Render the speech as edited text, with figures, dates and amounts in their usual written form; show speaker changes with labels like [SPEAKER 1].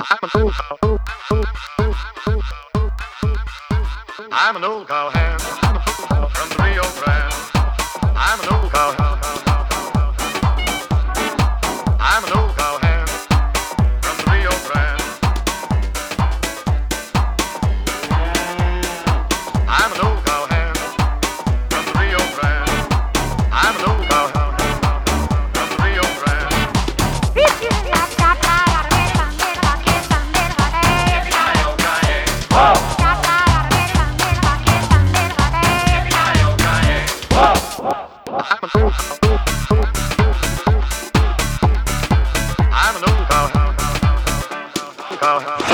[SPEAKER 1] I'm an old cowhand from the Rio Grande. I'm an old cowhand. I'm an old cowhand from the Rio Grande. I'm an old cowhand from the Rio Grande. I'm an old cowhand from the Rio Grande. I'm an old cowhand.